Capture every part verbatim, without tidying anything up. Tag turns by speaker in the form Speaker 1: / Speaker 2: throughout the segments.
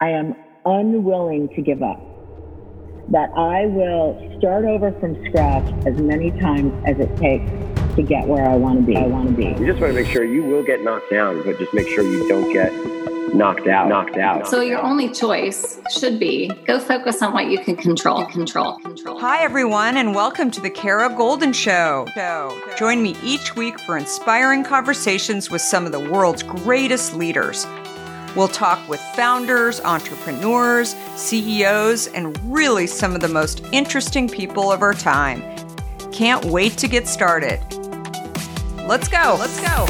Speaker 1: I am unwilling to give up, that I will start over from scratch as many times as it takes to get where I want to be. I want to be.
Speaker 2: You just want to make sure you will get knocked down, but just make sure you don't get knocked out, knocked out.
Speaker 3: So your only choice should be go focus on what you can control, control, control.
Speaker 4: Hi, everyone, and welcome to the Kara Goldin Show. Join me each week for inspiring conversations with some of the world's greatest leaders. We'll talk with founders, entrepreneurs, C E Os, and really some of the most interesting people of our time. Can't wait to get started. Let's go. Let's go.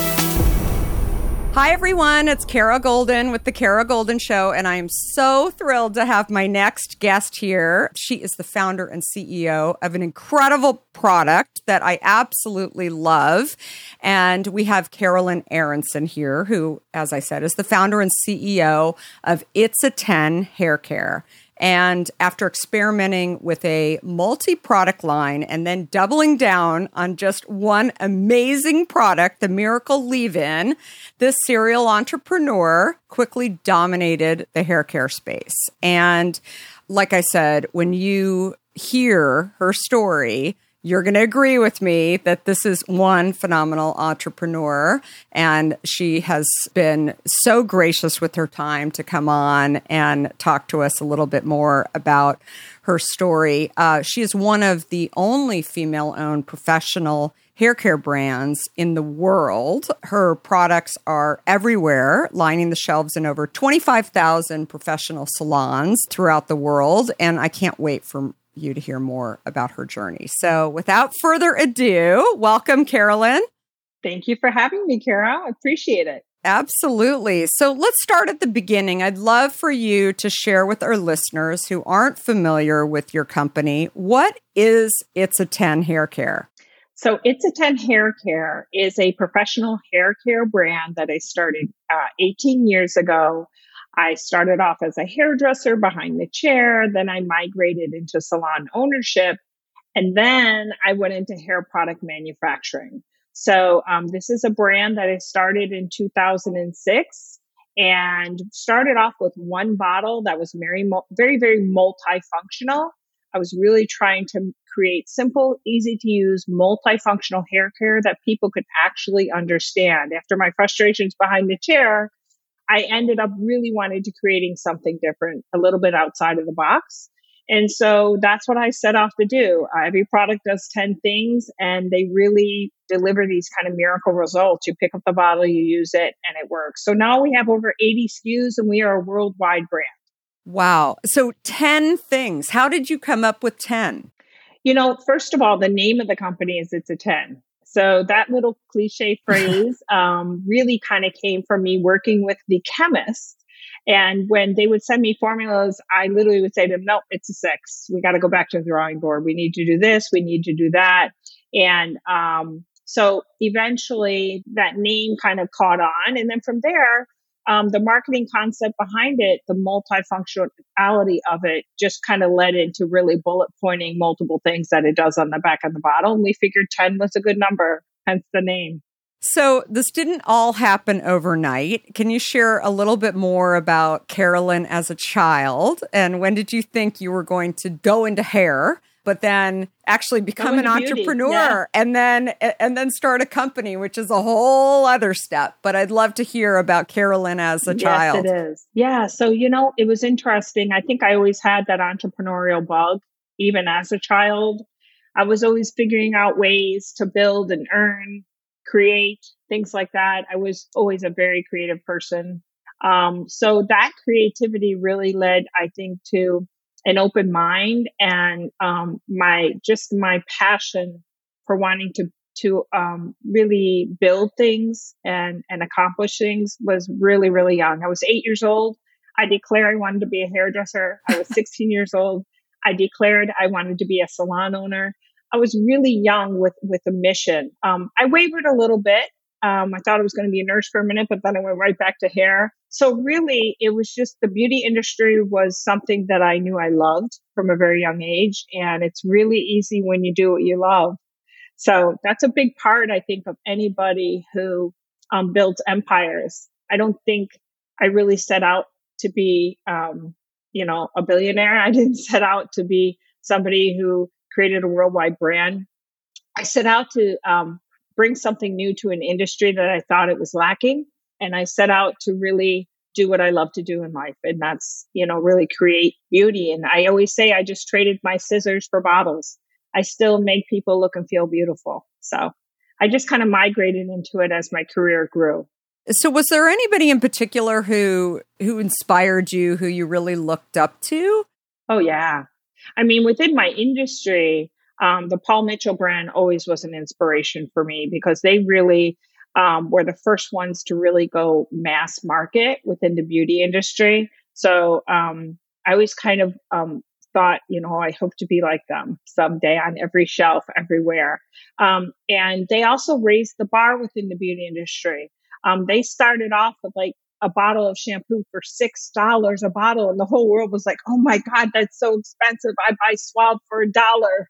Speaker 4: Hi, everyone. It's Kara Goldin with The Kara Goldin Show, and I am so thrilled to have my next guest here. She is the founder and C E O of an incredible product that I absolutely love. And we have Carolyn Aronson here, who, as I said, is the founder and C E O of It's a ten Hair Care. And after experimenting with a multi-product line and then doubling down on just one amazing product, the Miracle Leave-In, this serial entrepreneur quickly dominated the hair care space. And like I said, when you hear her story, you're going to agree with me that this is one phenomenal entrepreneur, and she has been so gracious with her time to come on and talk to us a little bit more about her story. Uh, she is one of the only female-owned professional hair care brands in the world. Her products are everywhere, lining the shelves in over twenty-five thousand professional salons throughout the world, and I can't wait for you to hear more about her journey. So without further ado, welcome, Carolyn.
Speaker 5: Thank you for having me, Kara. I appreciate it.
Speaker 4: Absolutely. So let's start at the beginning. I'd love for you to share with our listeners who aren't familiar with your company, what is It's a ten Hair Care?
Speaker 5: So It's a ten Hair Care is a professional hair care brand that I started uh, eighteen years ago. I started off as a hairdresser behind the chair. Then I migrated into salon ownership. And then I went into hair product manufacturing. So um, this is a brand that I started in two thousand six and started off with one bottle that was very, very, very multifunctional. I was really trying to create simple, easy to use, multifunctional hair care that people could actually understand. After my frustrations behind the chair, I ended up really wanting to creating something different, a little bit outside of the box. And so that's what I set off to do. Uh, every product does ten things, and they really deliver these kind of miracle results. You pick up the bottle, you use it, and it works. So now we have over eighty S K Us, and we are a worldwide brand.
Speaker 4: Wow. So ten things. How did you come up with ten?
Speaker 5: You know, first of all, the name of the company is It's a ten. So that little cliche phrase um, really kind of came from me working with the chemist. And when they would send me formulas, I literally would say to them, no, it's a six. We got to go back to the drawing board. We need to do this. We need to do that. And um, so eventually that name kind of caught on. And then from there, um, the marketing concept behind it, the multifunctionality of it just kind of led into really bullet pointing multiple things that it does on the back of the bottle. And we figured ten was a good number, hence the name.
Speaker 4: So this didn't all happen overnight. Can you share a little bit more about Carolyn as a child? And when did you think you were going to go into hair, but then actually become an entrepreneur yeah. and then and then start a company, which is a whole other step. But I'd love to hear about Carolyn as a
Speaker 5: yes,
Speaker 4: child.
Speaker 5: Yes, it is. Yeah. So, you know, it was interesting. I think I always had that entrepreneurial bug, even as a child. I was always figuring out ways to build and earn, create, things like that. I was always a very creative person. Um, so that creativity really led, I think, to an open mind and um, my just my passion for wanting to to um, really build things and and accomplish things was really, really young. I was eight years old. I declared I wanted to be a hairdresser. I was sixteen years old. I declared I wanted to be a salon owner. I was really young with with a mission. Um, I wavered a little bit. Um, I thought I was going to be a nurse for a minute, but then I went right back to hair. So really, it was just the beauty industry was something that I knew I loved from a very young age. And it's really easy when you do what you love. So that's a big part, I think, of anybody who um, builds empires. I don't think I really set out to be, um, you know, a billionaire. I didn't set out to be somebody who created a worldwide brand. I set out to um, bring something new to an industry that I thought it was lacking. And I set out to really do what I love to do in life. And that's, you know, really create beauty. And I always say I just traded my scissors for bottles. I still make people look and feel beautiful. So I just kind of migrated into it as my career grew.
Speaker 4: So was there anybody in particular who who inspired you, who you really looked up to?
Speaker 5: Oh, yeah. I mean, within my industry, um, the Paul Mitchell brand always was an inspiration for me because they really um, were the first ones to really go mass market within the beauty industry. So um, I always kind of um, thought, you know, I hope to be like them someday on every shelf, everywhere. Um, and they also raised the bar within the beauty industry. Um, they started off with like a bottle of shampoo for six dollars a bottle. And the whole world was like, oh my God, that's so expensive. I buy Suave for a dollar.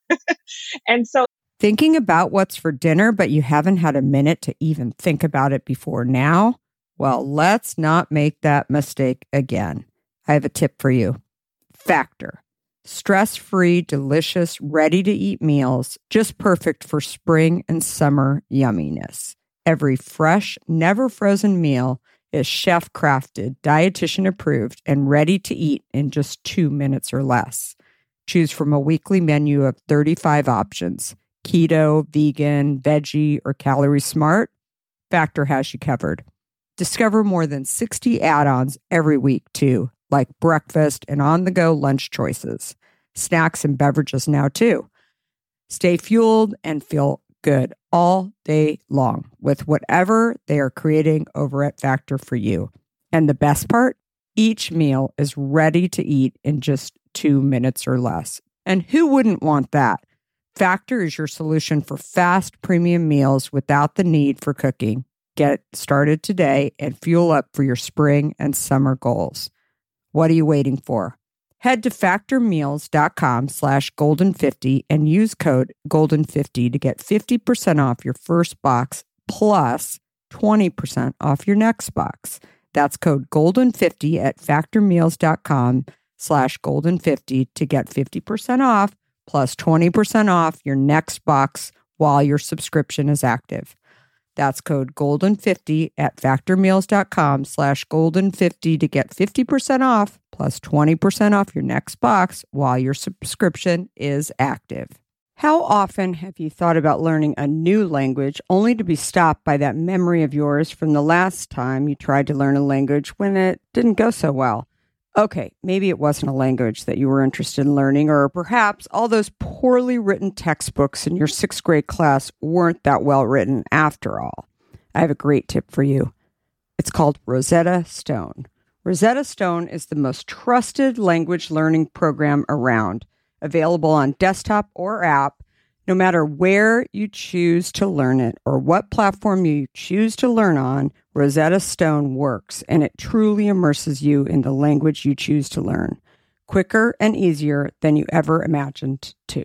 Speaker 5: And so
Speaker 4: thinking about what's for dinner, but you haven't had a minute to even think about it before now? Well, let's not make that mistake again. I have a tip for you. Factor. Stress-free, delicious, ready-to-eat meals, just perfect for spring and summer yumminess. Every fresh, never frozen meal is chef-crafted, dietitian-approved, and ready to eat in just two minutes or less. Choose from a weekly menu of thirty-five options. Keto, vegan, veggie, or calorie smart, Factor has you covered. Discover more than sixty add-ons every week, too, like breakfast and on-the-go lunch choices. Snacks and beverages now, too. Stay fueled and feel good all day long with whatever they are creating over at Factor for you. And the best part? Each meal is ready to eat in just two minutes or less. And who wouldn't want that? Factor is your solution for fast premium meals without the need for cooking. Get started today and fuel up for your spring and summer goals. What are you waiting for? Head to factormeals.com slash golden50 and use code golden fifty to get fifty percent off your first box plus twenty percent off your next box. That's code golden fifty at factormeals.com slash golden50 to get fifty percent off plus twenty percent off your next box while your subscription is active. That's code golden fifty at factormeals.com slash golden50 to get fifty percent off plus twenty percent off your next box while your subscription is active. How often have you thought about learning a new language only to be stopped by that memory of yours from the last time you tried to learn a language when it didn't go so well? Okay, maybe it wasn't a language that you were interested in learning, or perhaps all those poorly written textbooks in your sixth grade class weren't that well written after all. I have a great tip for you. It's called Rosetta Stone. Rosetta Stone is the most trusted language learning program around, available on desktop or app, no matter where you choose to learn it or what platform you choose to learn on. Rosetta Stone works, and it truly immerses you in the language you choose to learn, quicker and easier than you ever imagined to.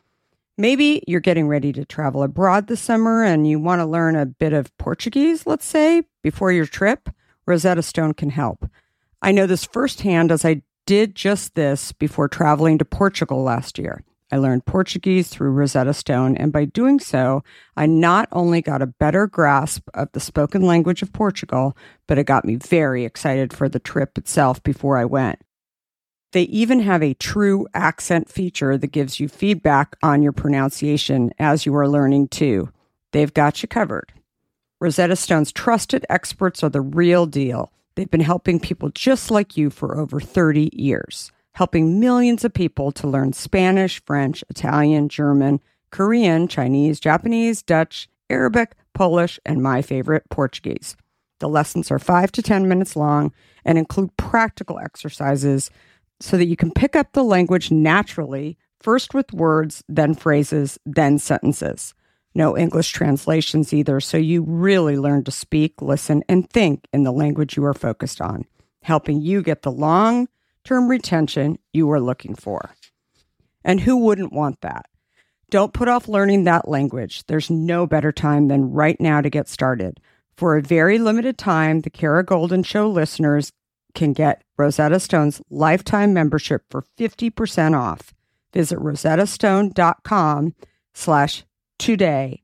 Speaker 4: Maybe you're getting ready to travel abroad this summer and you want to learn a bit of Portuguese, let's say, before your trip. Rosetta Stone can help. I know this firsthand as I did just this before traveling to Portugal last year. I learned Portuguese through Rosetta Stone, and by doing so, I not only got a better grasp of the spoken language of Portugal, but it got me very excited for the trip itself before I went. They even have a true accent feature that gives you feedback on your pronunciation as you are learning too. They've got you covered. Rosetta Stone's trusted experts are the real deal. They've been helping people just like you for over thirty years. Helping millions of people to learn Spanish, French, Italian, German, Korean, Chinese, Japanese, Dutch, Arabic, Polish, and my favorite, Portuguese. The lessons are five to ten minutes long and include practical exercises so that you can pick up the language naturally, first with words, then phrases, then sentences. No English translations either, so you really learn to speak, listen, and think in the language you are focused on, helping you get the long term retention you are looking for. And who wouldn't want that? Don't put off learning that language. There's no better time than right now to get started. For a very limited time, the Kara Goldin Show listeners can get Rosetta Stone's lifetime membership for fifty percent off. Visit rosettastone.com slash today.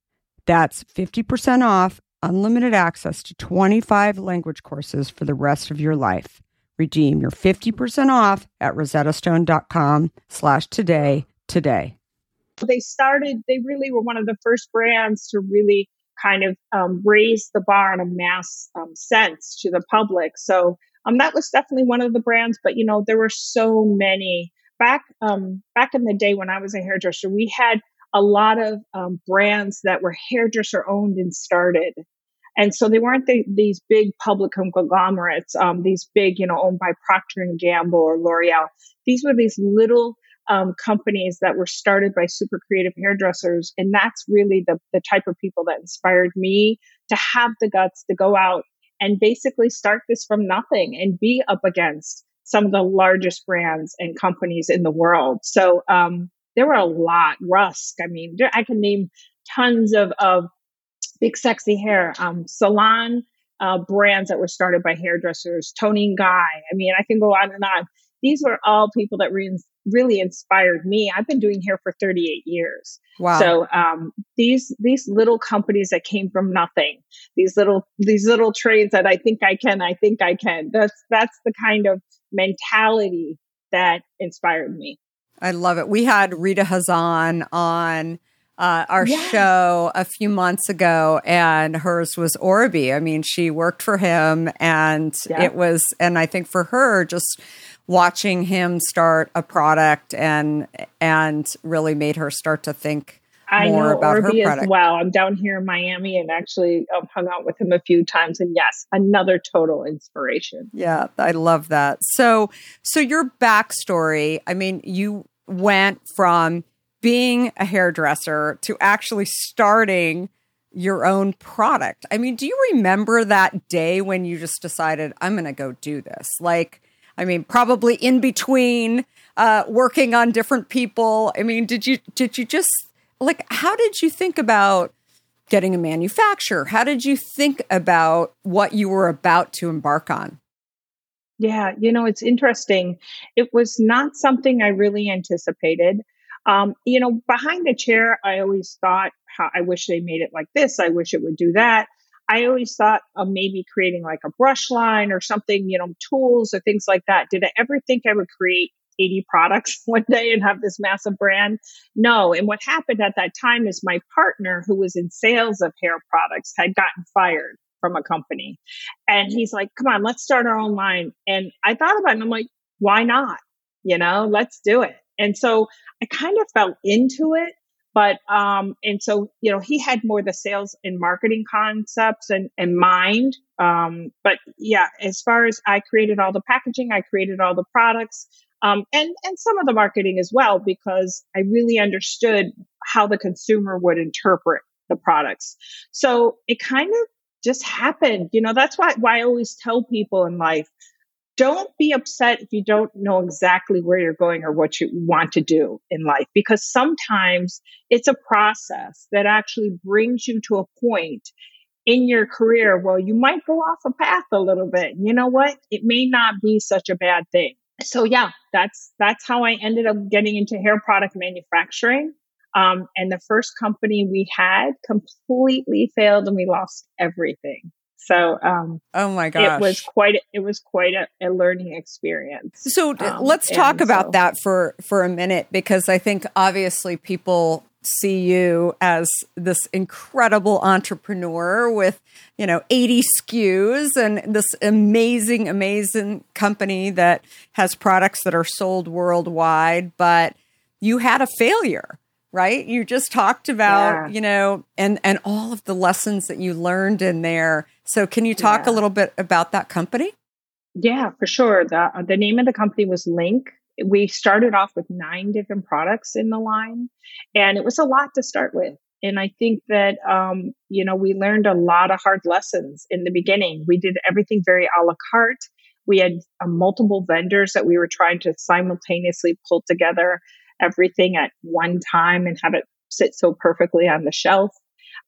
Speaker 4: That's fifty percent off, unlimited access to twenty-five language courses for the rest of your life. Redeem your fifty percent off at rosettastone.com slash today today.
Speaker 5: They started, they really were one of the first brands to really kind of um, raise the bar in a mass um, sense to the public. So um, that was definitely one of the brands. But, you know, there were so many. Back um, back in the day when I was a hairdresser, we had a lot of um, brands that were hairdresser owned and started. And so they weren't the, these big public conglomerates, um, these big, you know, owned by Procter and Gamble or L'Oreal. These were these little um, companies that were started by super creative hairdressers. And that's really the, the type of people that inspired me to have the guts to go out and basically start this from nothing and be up against some of the largest brands and companies in the world. So um, there were a lot. Rusk, I mean, there, I can name tons of, of big sexy hair, um, salon uh, brands that were started by hairdressers, Toni and Guy. I mean, I can go on and on. These were all people that re- really inspired me. I've been doing hair for thirty-eight years.
Speaker 4: Wow.
Speaker 5: So um, these these little companies that came from nothing, these little these little trades that I think I can, I think I can. That's that's the kind of mentality that inspired me.
Speaker 4: I love it. We had Rita Hazan on uh, our yes. show a few months ago, and hers was Orbi. I mean, she worked for him, and yeah. it was, and I think for her, just watching him start a product and and really made her start to think
Speaker 5: I
Speaker 4: more
Speaker 5: know
Speaker 4: about
Speaker 5: Orbi
Speaker 4: her product.
Speaker 5: As well. I'm down here in Miami and actually um, hung out with him a few times. And yes, another total inspiration.
Speaker 4: Yeah, I love that. So, so your backstory, I mean, you went from being a hairdresser to actually starting your own product. I mean, do you remember that day when you just decided, I'm going to go do this? Like, I mean, probably in between uh, working on different people. I mean, did you did you just, like, how did you think about getting a manufacturer? How did you think about what you were about to embark on?
Speaker 5: Yeah, you know, it's interesting. It was not something I really anticipated. Um, you know, behind the chair, I always thought, how I wish they made it like this. I wish it would do that. I always thought of maybe creating like a brush line or something, you know, tools or things like that. Did I ever think I would create eighty products one day and have this massive brand? No. And what happened at that time is my partner, who was in sales of hair products, had gotten fired from a company. And he's like, come on, let's start our own line. And I thought about it and I'm like, why not? You know, let's do it. And so I kind of fell into it. But, um, and so, you know, he had more the sales and marketing concepts and, and mind. Um, but yeah, as far as I created all the packaging, I created all the products, um, and, and some of the marketing as well, because I really understood how the consumer would interpret the products. So it kind of just happened. You know, that's why, why I always tell people in life, don't be upset if you don't know exactly where you're going or what you want to do in life, because sometimes it's a process that actually brings you to a point in your career where you might go off a path a little bit. You know what? It may not be such a bad thing. So yeah, that's, that's how I ended up getting into hair product manufacturing. Um, and the first company we had completely failed and we lost everything. So, um,
Speaker 4: oh my gosh,
Speaker 5: it was quite, a, it was quite a, a learning experience.
Speaker 4: So
Speaker 5: um,
Speaker 4: let's talk about
Speaker 5: so,
Speaker 4: that for, for a minute, because I think obviously people see you as this incredible entrepreneur with, you know, eighty S K Us and this amazing, amazing company that has products that are sold worldwide, but you had a failure. Right? You just talked about, yeah. you know, and, and all of the lessons that you learned in there. So can you talk yeah. a little bit about that company?
Speaker 5: Yeah, for sure. The, the name of the company was Link. We started off with nine different products in the line, and it was a lot to start with. And I think that, um, you know, we learned a lot of hard lessons in the beginning. We did everything very a la carte. We had uh, multiple vendors that we were trying to simultaneously pull together everything at one time and have it sit so perfectly on the shelf.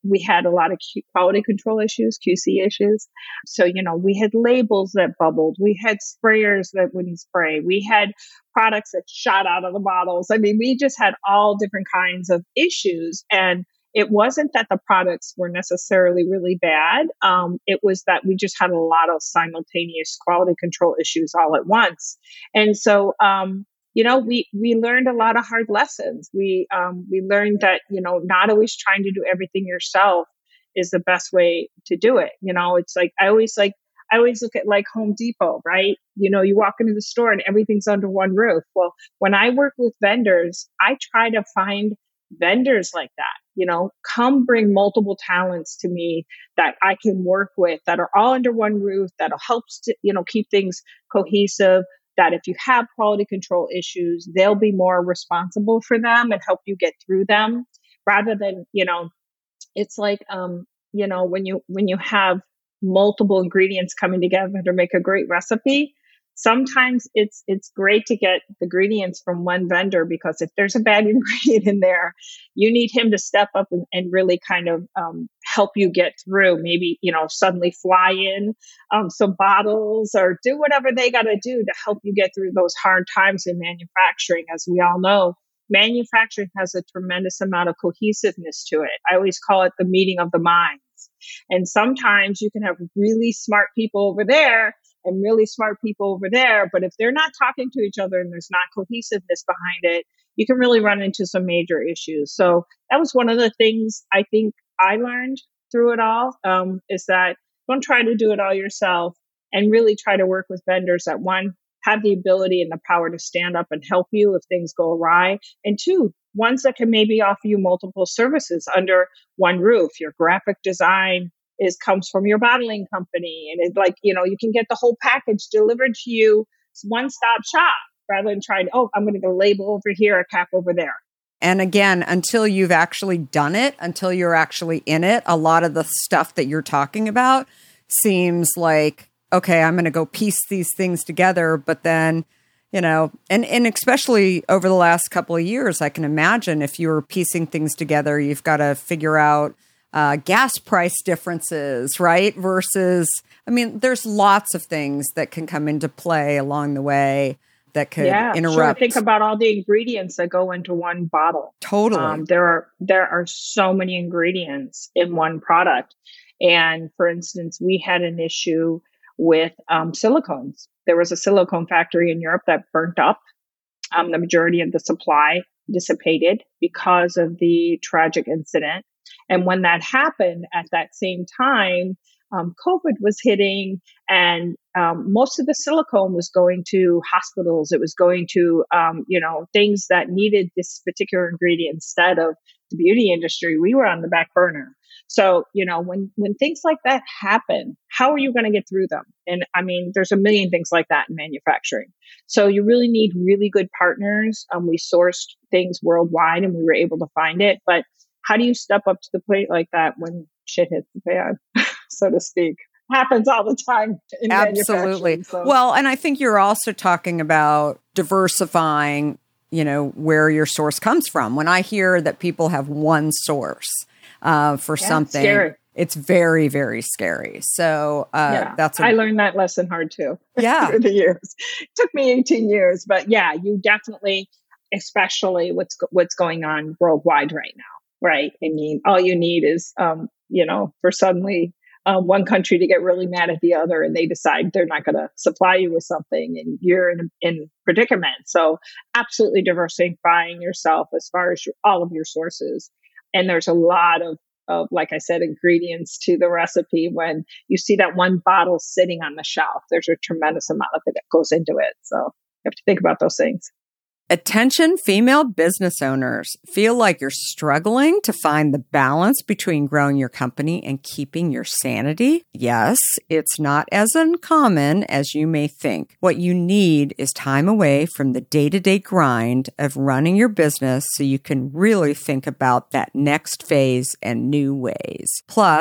Speaker 5: we had a lot of quality control issues, Q C issues. So, you know, we had labels that bubbled. We had sprayers that wouldn't spray. We had products that shot out of the bottles. I mean, we just had all different kinds of issues. And it wasn't that the products were necessarily really bad. Um, it was that we just had a lot of simultaneous quality control issues all at once. And so, um, you know, we, we learned a lot of hard lessons. We, um, we learned that, you know, not always trying to do everything yourself is the best way to do it. You know, it's like, I always like, I always look at like Home Depot, right? You know, you walk into the store and everything's under one roof. Well, when I work with vendors, I try to find vendors like that. You know, come bring multiple talents to me that I can work with that are all under one roof, that'll help, st- you know, keep things cohesive. That if you have quality control issues, they'll be more responsible for them and help you get through them rather than, you know, it's like, um, you know, when you, when you have multiple ingredients coming together to make a great recipe, sometimes it's, it's great to get the ingredients from one vendor, because if there's a bad ingredient in there, you need him to step up and, and really kind of um, help you get through. Maybe, you know, suddenly fly in um, some bottles or do whatever they got to do to help you get through those hard times in manufacturing. As we all know, manufacturing has a tremendous amount of cohesiveness to it. I always call it the meeting of the minds. And sometimes you can have really smart people over there and really smart people over there. But if they're not talking to each other and there's not cohesiveness behind it, you can really run into some major issues. So that was one of the things I think I learned through it all, um, is that don't try to do it all yourself and really try to work with vendors that, one, have the ability and the power to stand up and help you if things go awry. And two, ones that can maybe offer you multiple services under one roof. Your graphic design is comes from your bottling company. And it's like, you know, you can get the whole package delivered to you. It's one-stop shop rather than trying, oh, I'm going to go label over here, a cap over there.
Speaker 4: And again, until you've actually done it, until you're actually in it, a lot of the stuff that you're talking about seems like, okay, I'm going to go piece these things together. But then, you know, and, and especially over the last couple of years, I can imagine if you're piecing things together, you've got to figure out uh, gas price differences, right? Versus, I mean, there's lots of things that can come into play along the way that could
Speaker 5: yeah,
Speaker 4: interrupt.
Speaker 5: Sure. Think about all the ingredients that go into one bottle.
Speaker 4: Totally.
Speaker 5: Um, there are there are so many ingredients in one product. And for instance, we had an issue with um, silicones. There was a silicone factory in Europe that burnt up. Um, the majority of the supply dissipated because of the tragic incident. And when that happened at that same time, um, COVID was hitting, and um, most of the silicone was going to hospitals. It was going to, um, you know, things that needed this particular ingredient instead of the beauty industry. We were on the back burner. So, you know, when, when things like that happen, how are you going to get through them? And I mean, there's a million things like that in manufacturing. So you really need really good partners. Um, we sourced things worldwide and we were able to find it. But how do you step up to the plate like that when shit hits the fan, so to speak? Happens all the time in
Speaker 4: Absolutely.
Speaker 5: So.
Speaker 4: Well, and I think you're also talking about diversifying, you know, where your source comes from. When I hear that people have one source uh, for yeah, something,
Speaker 5: scary.
Speaker 4: It's very, very scary. So uh,
Speaker 5: yeah,
Speaker 4: that's a-
Speaker 5: I learned that lesson hard too.
Speaker 4: Yeah,
Speaker 5: through the years. It took me eighteen years, but yeah, you definitely, especially what's what's going on worldwide right now. Right. I mean, all you need is, um, you know, for suddenly uh, one country to get really mad at the other and they decide they're not going to supply you with something and you're in a in predicament. So absolutely diversifying yourself as far as your, all of your sources. And there's a lot of, of, like I said, ingredients to the recipe. When you see that one bottle sitting on the shelf, there's a tremendous amount of it that goes into it. So you have to think about those things.
Speaker 4: Attention female business owners. Feel like you're struggling to find the balance between growing your company and keeping your sanity? Yes, it's not as uncommon as you may think. What you need is time away from the day-to-day grind of running your business so you can really think about that next phase and new ways. Plus,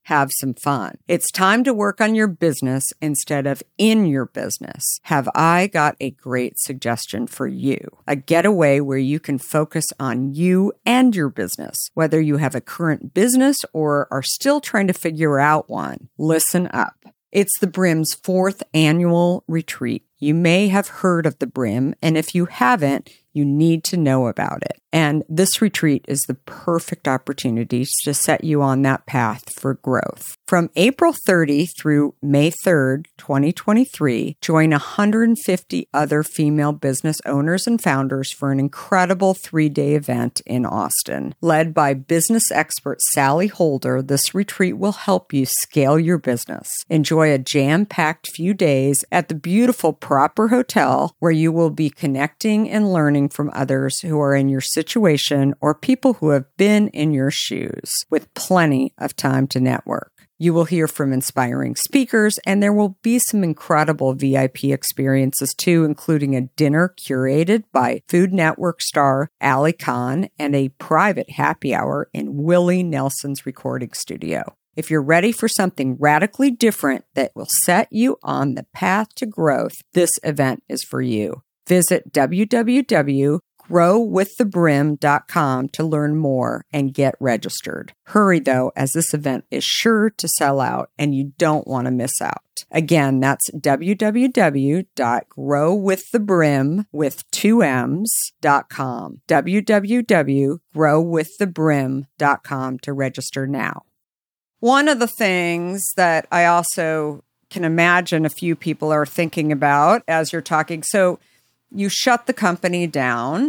Speaker 4: have some fun. It's time to work on your business instead of in your business. Have I got a great suggestion for you? A getaway where you can focus on you and your business, whether you have a current business or are still trying to figure out one. Listen up. It's the Brim's fourth annual retreat. You may have heard of the Brim, and if you haven't, you need to know about it. And this retreat is the perfect opportunity to set you on that path for growth. From April thirtieth through May third, twenty twenty-three, join one hundred fifty other female business owners and founders for an incredible three-day event in Austin. Led by business expert Sally Holder, this retreat will help you scale your business. Enjoy a jam-packed few days at the beautiful Proper Hotel, where you will be connecting and learning from others who are in your situation or people who have been in your shoes, with plenty of time to network. You will hear from inspiring speakers, and there will be some incredible V I P experiences too, including a dinner curated by Food Network star Ali Khan and a private happy hour in Willie Nelson's recording studio. If you're ready for something radically different that will set you on the path to growth, this event is for you. Visit w w w dot grow with the brim dot com to learn more and get registered. Hurry though, as this event is sure to sell out and you don't want to miss out. Again, that's w w w dot grow with the brim with two M's dot com. w w w dot grow with the brim dot com to register now. One of the things that I also can imagine a few people are thinking about as you're talking, so you shut the company down,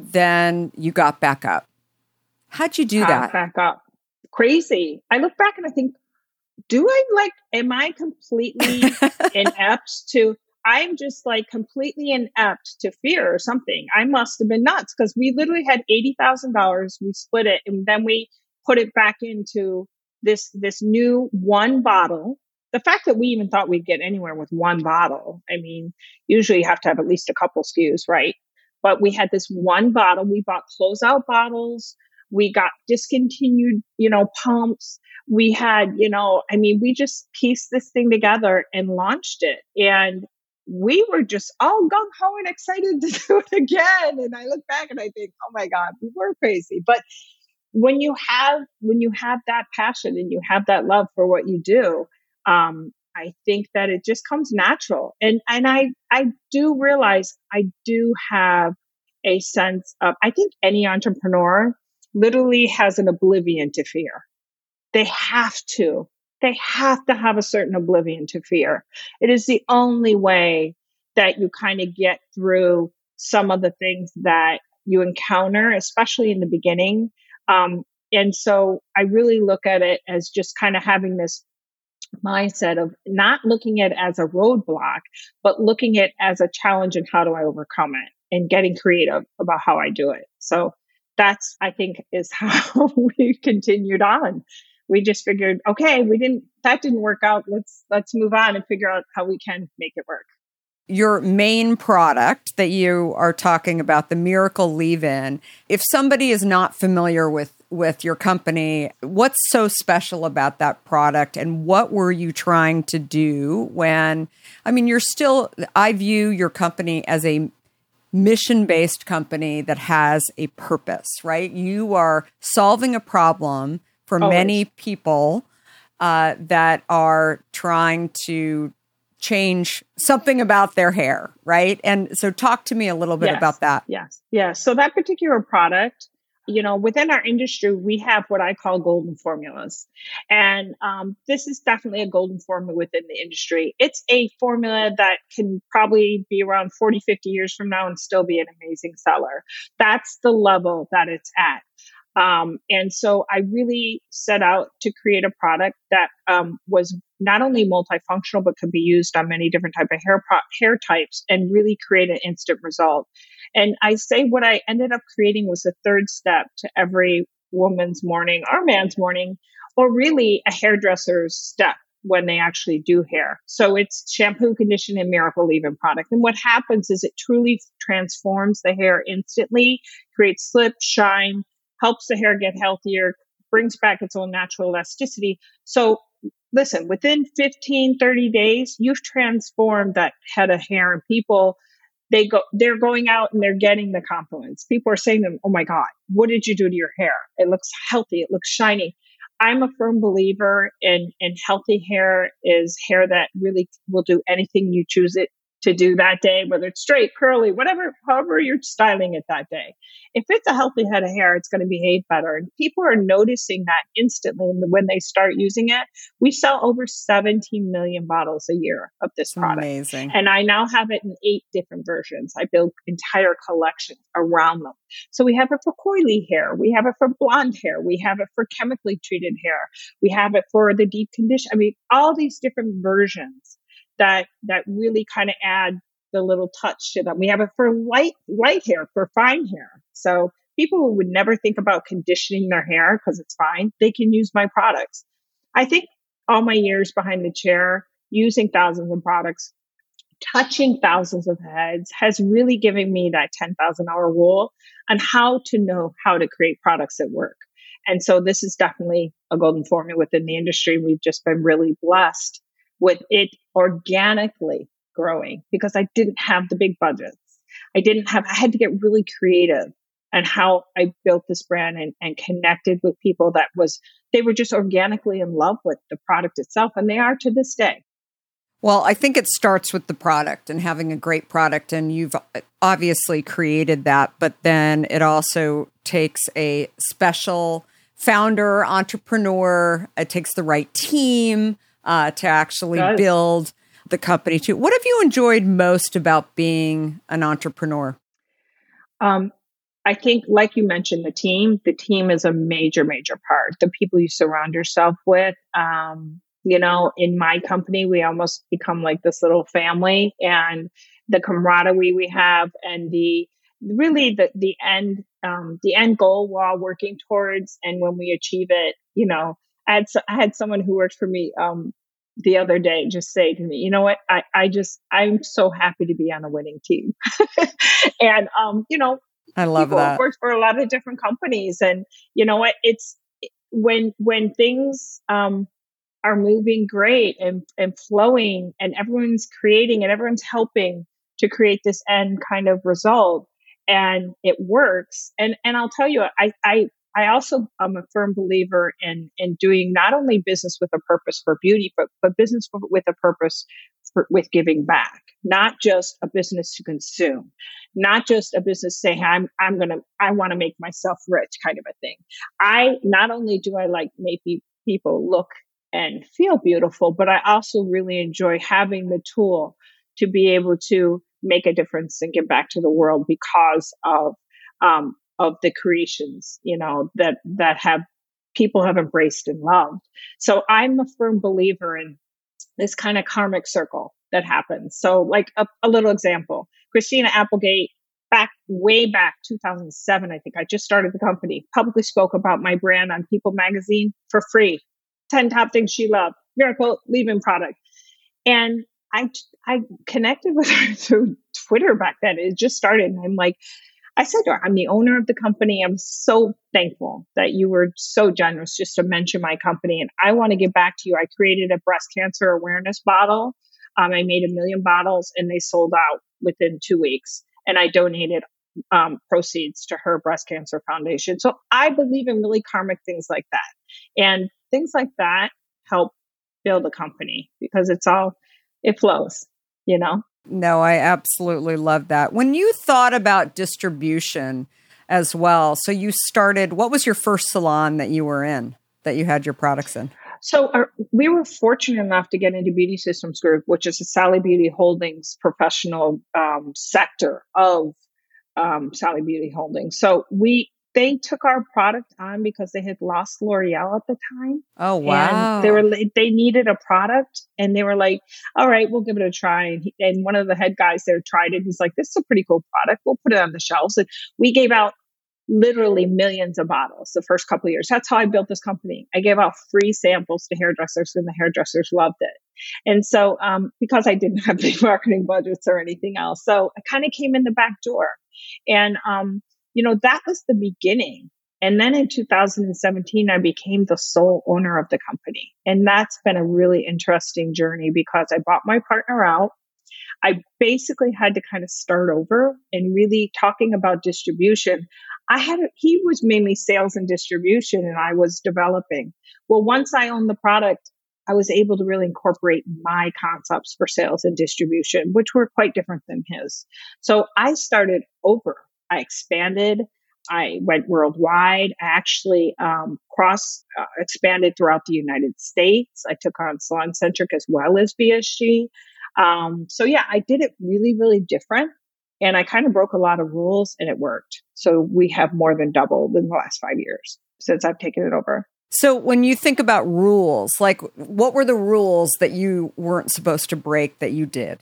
Speaker 4: then you got back up. How'd you do that?
Speaker 5: Back up. Crazy. I look back and I think, do I like, am I completely inept to, I'm just like completely inept to fear or something. I must have been nuts because we literally had eighty thousand dollars. We split it and then we put it back into this, this new one bottle. The fact that we even thought we'd get anywhere with one bottle, I mean, usually you have to have at least a couple S K Us, right? But we had this one bottle. We bought closeout bottles. We got discontinued, you know, pumps. We had, you know, I mean, we just pieced this thing together and launched it. And we were just all gung-ho and excited to do it again. And I look back and I think, oh my God, we were crazy. But when you have, when you have that passion and you have that love for what you do, Um, I think that it just comes natural. And, and I, I do realize I do have a sense of, I think any entrepreneur literally has an oblivion to fear. They have to, they have to have a certain oblivion to fear. It is the only way that you kind of get through some of the things that you encounter, especially in the beginning. Um, and so I really look at it as just kind of having this mindset of not looking at it as a roadblock, but looking at it as a challenge and how do I overcome it and getting creative about how I do it. So that's, I think, is how we continued on. We just figured, okay, we didn't, that didn't work out. Let's, let's move on and figure out how we can make it work.
Speaker 4: Your main product that you are talking about, the Miracle Leave-In, if somebody is not familiar with with your company, what's so special about that product and what were you trying to do when, I mean, you're still, I view your company as a mission-based company that has a purpose, right? You are solving a problem for
Speaker 5: Always.
Speaker 4: many people uh, that are trying to change something about their hair, right? And so talk to me a little bit
Speaker 5: yes.
Speaker 4: about that.
Speaker 5: Yes. Yes. So that particular product, you know, within our industry, we have what I call golden formulas. And um, this is definitely a golden formula within the industry. It's a formula that can probably be around forty, fifty years from now and still be an amazing seller. That's the level that it's at. Um, and so I really set out to create a product that um, was not only multifunctional, but could be used on many different type of hair pro- hair types and really create an instant result. And I say what I ended up creating was the third step to every woman's morning or man's morning, or really a hairdresser's step when they actually do hair. So it's shampoo, condition, and Miracle Leave-In product. And what happens is it truly transforms the hair instantly, creates slip, shine, helps the hair get healthier, brings back its own natural elasticity. So listen, within fifteen, thirty days, you've transformed that head of hair, and people, they go, they're going out and they're getting the compliments. People are saying to them, oh my God, what did you do to your hair? It looks healthy. It looks shiny. I'm a firm believer in, in healthy hair is hair that really will do anything you choose it to do that day, whether it's straight, curly, whatever, however you're styling it that day. If it's a healthy head of hair, it's going to behave better. And people are noticing that instantly when they start using it. We sell over seventeen million bottles a year of this product.
Speaker 4: Amazing.
Speaker 5: And I now have it in eight different versions. I build entire collections around them. So we have it for coily hair. We have it for blonde hair. We have it for chemically treated hair. We have it for the deep condition. I mean, all these different versions that that really kind of add the little touch to them. We have it for light light hair, for fine hair. So people who would never think about conditioning their hair because it's fine, they can use my products. I think all my years behind the chair, using thousands of products, touching thousands of heads, has really given me that ten thousand hour rule on how to know how to create products that work. And so this is definitely a golden formula within the industry. We've just been really blessed with it organically growing because I didn't have the big budgets. I didn't have, I had to get really creative and how I built this brand and, and connected with people that was, they were just organically in love with the product itself. And they are to this day.
Speaker 4: Well, I think it starts with the product and having a great product. And you've obviously created that, but then it also takes a special founder, entrepreneur. It takes the right team uh, to actually build the company too. What have you enjoyed most about being an entrepreneur?
Speaker 5: Um, I think, like you mentioned, the team, the team is a major, major part. The people you surround yourself with. Um, you know, in my company, we almost become like this little family, and the camaraderie we have, and the really the the end um, the end goal we're all working towards. And when we achieve it, you know, I had I had someone who worked for me um, the other day just say to me, you know what, I I just I'm so happy to be on a winning team, and um, you know.
Speaker 4: I love
Speaker 5: people
Speaker 4: that.
Speaker 5: Worked for a lot of different companies, and you know what? It's when when things um, are moving great and and flowing, and everyone's creating and everyone's helping to create this end kind of result, and it works. And and I'll tell you, I I I also am a firm believer in in doing not only business with a purpose for beauty, but but business for, with a purpose for, with giving back. Not just a business to consume, not just a business saying, I'm, I'm going to, I want to make myself rich kind of a thing. I, not only do I like making people look and feel beautiful, but I also really enjoy having the tool to be able to make a difference and give back to the world because of, um, of the creations, you know, that, that have people have embraced and loved. So I'm a firm believer in this kind of karmic circle that happens. So like a, a little example, Christina Applegate, back way back two thousand seven, I think I just started the company, publicly spoke about my brand on People magazine for free. ten top things she loved, miracle leave-in product. And I, I connected with her through Twitter back then. It just started. And I'm like, I said to her, I'm the owner of the company. I'm so thankful that you were so generous just to mention my company. And I want to give back to you. I created a breast cancer awareness bottle. Um, I made a million bottles and they sold out within two weeks. And I donated um, proceeds to her breast cancer foundation. So I believe in really karmic things like that. And things like that help build a company because it's all, it flows, you know?
Speaker 4: No, I absolutely love that. When you thought about distribution as well, so you started, what was your first salon that you were in, that you had your products in?
Speaker 5: So our, we were fortunate enough to get into Beauty Systems Group, which is a Sally Beauty Holdings professional um, sector of um, Sally Beauty Holdings. So we they took our product on because they had lost L'Oreal at the time.
Speaker 4: Oh, wow.
Speaker 5: And they were they needed a product and they were like, all right, we'll give it a try. And, he, and one of the head guys there tried it. He's like, this is a pretty cool product. We'll put it on the shelves. And we gave out literally millions of bottles the first couple of years. That's how I built this company. I gave out free samples to hairdressers and the hairdressers loved it. And so um, because I didn't have big marketing budgets or anything else, so I kind of came in the back door. And um, you know, that was the beginning And then in two thousand seventeen, I became the sole owner of the company. And that's been a really interesting journey because I bought my partner out. I basically had to kind of start over and really talking about distribution. I had, a, he was mainly sales and distribution and I was developing. Well, once I owned the product, I was able to really incorporate my concepts for sales and distribution, which were quite different than his. So I started over. I expanded. I went worldwide. I actually um, cross uh, expanded throughout the United States. I took on SalonCentric as well as B S G. Um, so yeah, I did it really, really different. And I kind of broke a lot of rules and it worked. So we have more than doubled in the last five years since I've taken it over.
Speaker 4: So when you think about rules, like what were the rules that you weren't supposed to break that you did?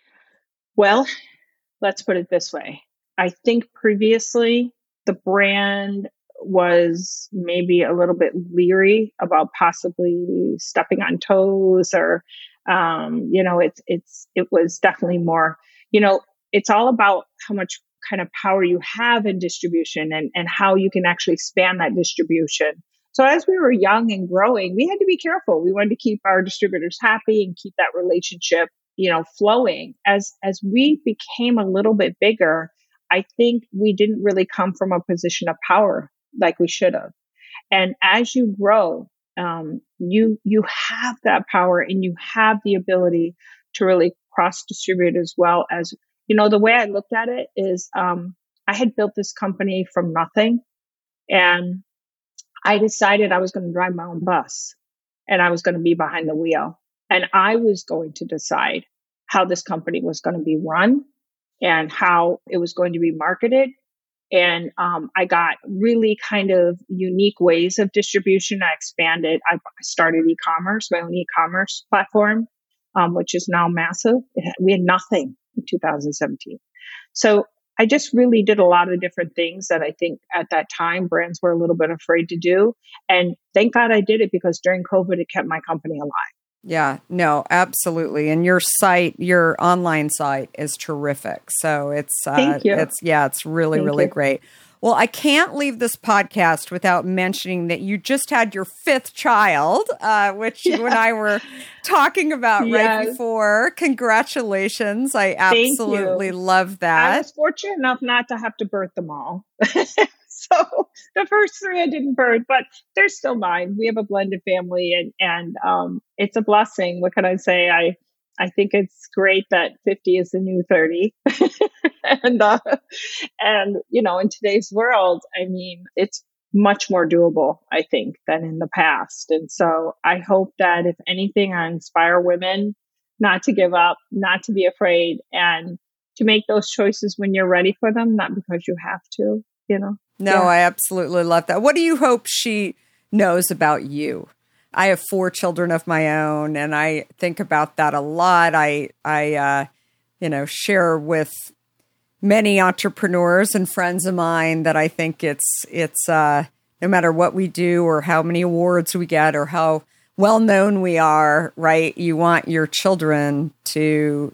Speaker 5: Well, let's put it this way. I think previously the brand was maybe a little bit leery about possibly stepping on toes or, um, you know, it's, it's, it was definitely more, you know, it's all about how much kind of power you have in distribution and, and how you can actually expand that distribution. So as we were young and growing, we had to be careful. We wanted to keep our distributors happy and keep that relationship, you know, flowing. As, as we became a little bit bigger, I think we didn't really come from a position of power like we should have. And as you grow, um, you, you have that power and you have the ability to really cross distribute as well as, you know, the way I looked at it is, um, I had built this company from nothing and I decided I was going to drive my own bus and I was going to be behind the wheel and I was going to decide how this company was going to be run and how it was going to be marketed. And um, I got really kind of unique ways of distribution. I expanded. I started e-commerce, my own e-commerce platform, um, which is now massive. It, we had nothing in two thousand seventeen. So I just really did a lot of different things that I think at that time brands were a little bit afraid to do. And thank God I did it because during COVID, it kept my company alive.
Speaker 4: Yeah, no, absolutely. And your site, your online site is terrific. So it's, uh,
Speaker 5: Thank you.
Speaker 4: it's, yeah, it's really,
Speaker 5: Thank
Speaker 4: really
Speaker 5: you.
Speaker 4: great. Well, I can't leave this podcast without mentioning that you just had your fifth child, uh, which
Speaker 5: Yeah.
Speaker 4: you and I were talking about right
Speaker 5: Yes.
Speaker 4: before. Congratulations. I absolutely love that.
Speaker 5: I was fortunate enough not to have to birth them all. So the first three I didn't birth, but they're still mine. We have a blended family and, and, um, it's a blessing. What can I say? I, I think it's great that fifty is the new thirty. and, uh, and, you know, in today's world, I mean, it's much more doable, I think, than in the past. And so I hope that if anything, I inspire women not to give up, not to be afraid, and to make those choices when you're ready for them, not because you have to, you know?
Speaker 4: No,
Speaker 5: Yeah.
Speaker 4: I absolutely love that. What do you hope she knows about you? I have four children of my own, and I think about that a lot. I, I, uh, you know, share with many entrepreneurs and friends of mine that I think it's, it's, uh, no matter what we do or how many awards we get or how well known we are, right? You want your children to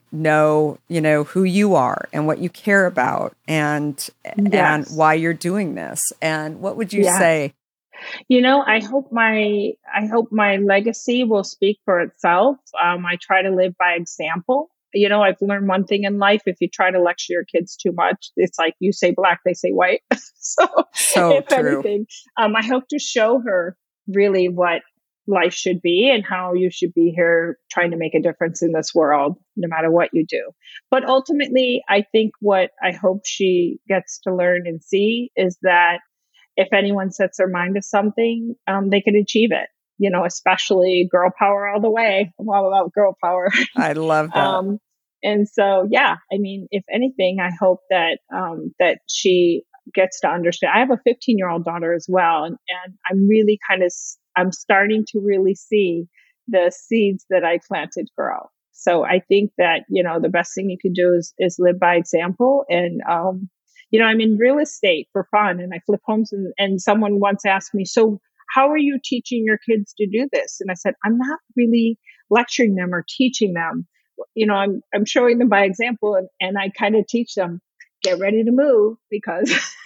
Speaker 4: know, you know, who you are and what you care about and,
Speaker 5: Yes.
Speaker 4: and why you're doing this. And what would you
Speaker 5: Yes.
Speaker 4: say?
Speaker 5: You know, I hope my, I hope my legacy will speak for itself. Um, I try to live by example. You know, I've learned one thing in life. If you try to lecture your kids too much, it's like you say black, they say white. so,
Speaker 4: So
Speaker 5: if
Speaker 4: true.
Speaker 5: anything, um, I hope to show her really what life should be and how you should be here trying to make a difference in this world, no matter what you do. But ultimately, I think what I hope she gets to learn and see is that if anyone sets their mind to something, um, they can achieve it. You know, especially girl power all the way. I'm all about girl power.
Speaker 4: I love that.
Speaker 5: um, and so, yeah, I mean, if anything, I hope that um, that she gets to understand. I have a fifteen year old daughter as well, and, and I'm really kind of I'm starting to really see the seeds that I planted grow. So I think that, you know, the best thing you can do is is live by example. And um, you know, I'm in real estate for fun, and I flip homes. And, and someone once asked me, so how are you teaching your kids to do this? And I said, I'm not really lecturing them or teaching them. You know, I'm, I'm showing them by example, and, and I kind of teach them, get ready to move because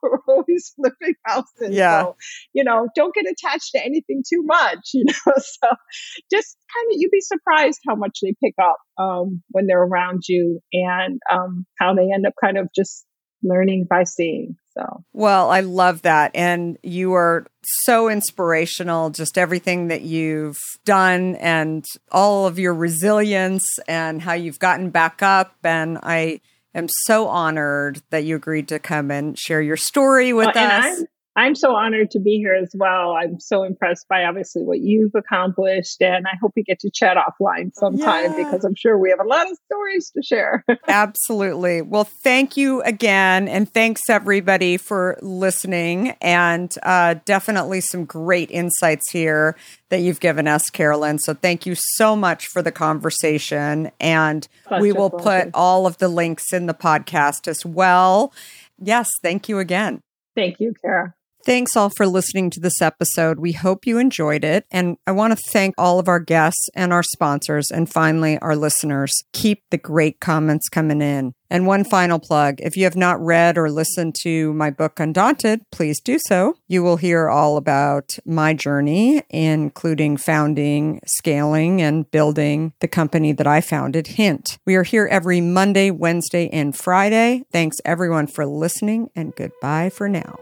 Speaker 5: We're always flipping houses.
Speaker 4: Yeah.
Speaker 5: So, you know, don't get attached to anything too much, you know. So just kind of, you'd be surprised how much they pick up um, when they're around you, and um, how they end up kind of just learning by seeing. So,
Speaker 4: well, I love that. And you are so inspirational, just everything that you've done and all of your resilience and how you've gotten back up. And I am so honored that you agreed to come and share your story with
Speaker 5: well,
Speaker 4: us.
Speaker 5: I'm, I'm so honored to be here as well. I'm so impressed by obviously what you've accomplished, and I hope we get to chat offline sometime
Speaker 4: yeah.
Speaker 5: because I'm sure we have a lot of stories to share.
Speaker 4: Absolutely. Well, thank you again. And thanks everybody for listening, and uh, definitely some great insights here that you've given us, Carolyn. So thank you so much for the conversation. And
Speaker 5: Such
Speaker 4: we
Speaker 5: a
Speaker 4: will
Speaker 5: pleasure.
Speaker 4: put all of the links in the podcast as well. Yes. Thank you again.
Speaker 5: Thank you, Kara.
Speaker 4: Thanks all for listening to this episode. We hope you enjoyed it. And I want to thank all of our guests and our sponsors, and finally, our listeners. Keep the great comments coming in. And one final plug. If you have not read or listened to my book, Undaunted, please do so. You will hear all about my journey, including founding, scaling, and building the company that I founded, Hint. We are here every Monday, Wednesday, and Friday. Thanks everyone for listening, and goodbye for now.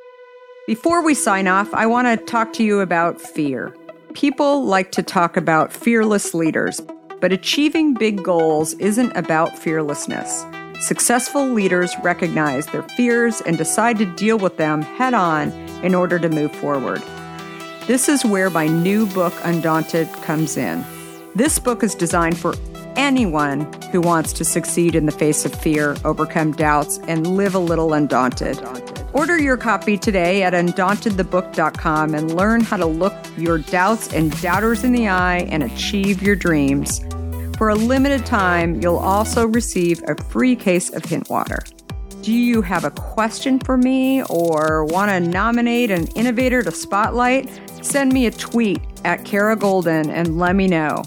Speaker 4: Before we sign off, I want to talk to you about fear. People like to talk about fearless leaders, but achieving big goals isn't about fearlessness. Successful leaders recognize their fears and decide to deal with them head on in order to move forward. This is where my new book, Undaunted, comes in. This book is designed for anyone who wants to succeed in the face of fear, overcome doubts, and live a little undaunted. Order your copy today at undaunted the book dot com and learn how to look your doubts and doubters in the eye and achieve your dreams. For a limited time, you'll also receive a free case of Hint water. Do you have a question for me or want to nominate an innovator to spotlight? Send me a tweet at Kara Goldin and let me know.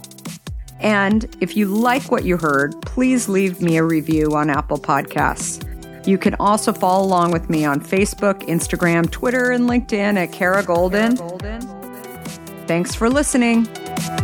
Speaker 4: And if you like what you heard, please leave me a review on Apple Podcasts. You can also follow along with me on Facebook, Instagram, Twitter, and LinkedIn at Kara Goldin. Thanks for listening.